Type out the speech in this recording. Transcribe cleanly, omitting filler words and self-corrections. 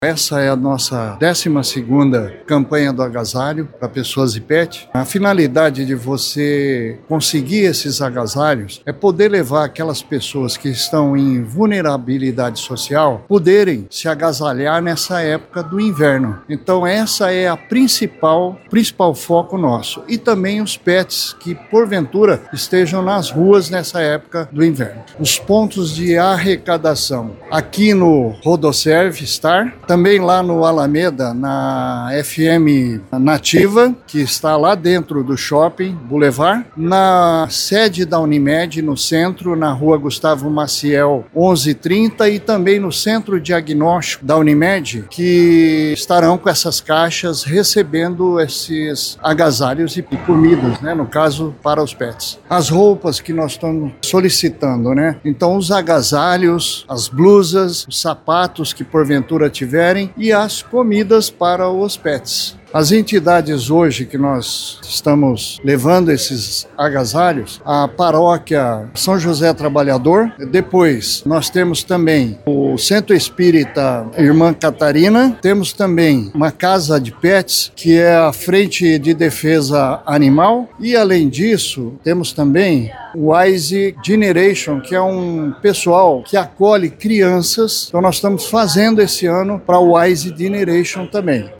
Essa é a nossa 12ª campanha do agasalho para pessoas e pet. A finalidade de você conseguir esses agasalhos é poder levar aquelas pessoas que estão em vulnerabilidade social poderem se agasalhar nessa época do inverno. Então essa é a principal foco nosso. E também os pets que porventura estejam nas ruas nessa época do inverno. Os pontos de arrecadação aqui no Rodoserve Star, também lá no Alameda, na FM Nativa, que está lá dentro do Shopping Boulevard, na sede da Unimed, no centro, na rua Gustavo Maciel 1130, e também no centro diagnóstico da Unimed, que estarão com essas caixas recebendo esses agasalhos e comidas, né, no caso para os pets. As roupas que nós estamos solicitando, né? Então os agasalhos, as blusas, os sapatos que porventura tiverem e as comidas para os pets. As entidades hoje que nós estamos levando esses agasalhos, a paróquia São José Trabalhador, depois nós temos também o Centro Espírita Irmã Catarina, temos também uma casa de pets, que é a Frente de Defesa Animal, e além disso, temos também o Wise Generation, que é um pessoal que acolhe crianças, então nós estamos fazendo esse ano para o Wise Generation também.